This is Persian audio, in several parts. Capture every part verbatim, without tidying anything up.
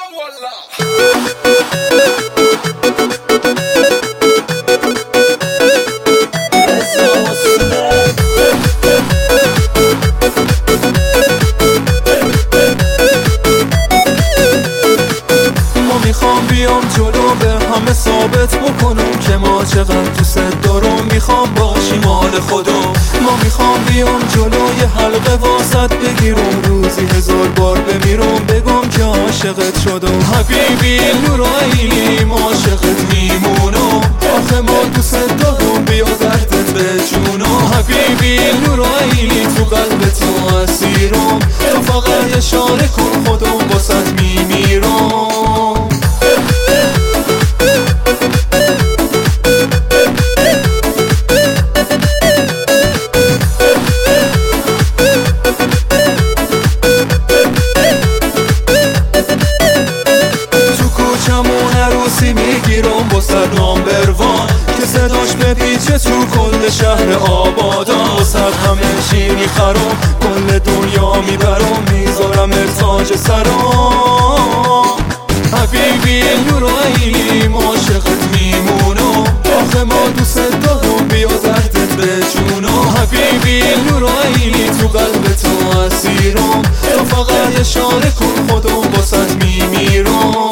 میخوام بیام جلو به همه ثابت بکنم که ما چقدر دوست دارم. میخوام باشی مال خودم. ما میخوام بیام جلو یه حلقه واسط بگیرم، روزی هزار بار بمیرم بگم که عاشقت شدم. حبیبی نوراییم عاشقت میمونم، آخه ما دوست دارم بیا دردت به جونم. حبیبی نوراییم تو قلبت تو اسیرم، تو فقط اشاره کن خودم واسط میمیرم. میگیرم با سر نامبر وان که صداش بپیچه تو کل شهر آبادان. با سر همه چی میخرم، کل دنیا میبرم، میذارم ارتاج سرام. حبیبی نوراییم عاشقت میمونم، آخه ما دوست دارم بیا دردت به جونم. حبیبی نوراییم تو قلبت تو اسیرم، تو فقط اشاره کن خودم واسط میمیرم.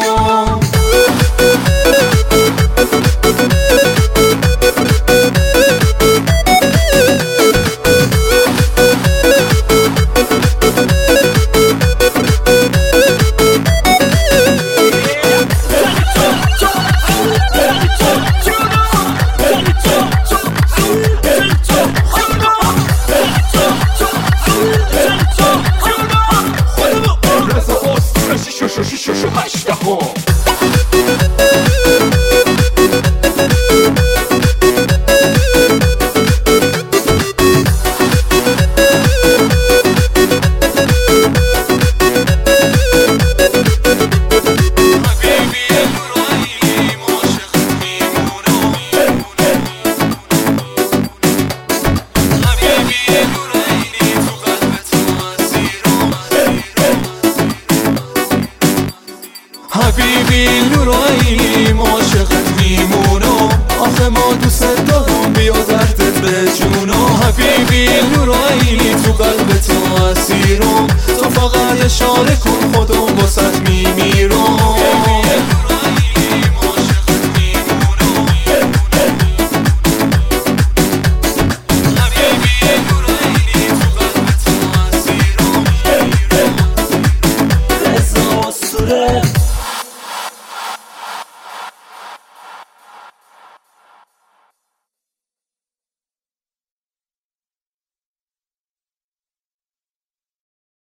حبیبی نوراییم عاشقت میمونم، آخه ما دوست دارم بیا دردت به جونم. حبیبی نوراییم تو قلبت تو اسیرم، تو فقط اشاره کن خودم واسط میمیرم.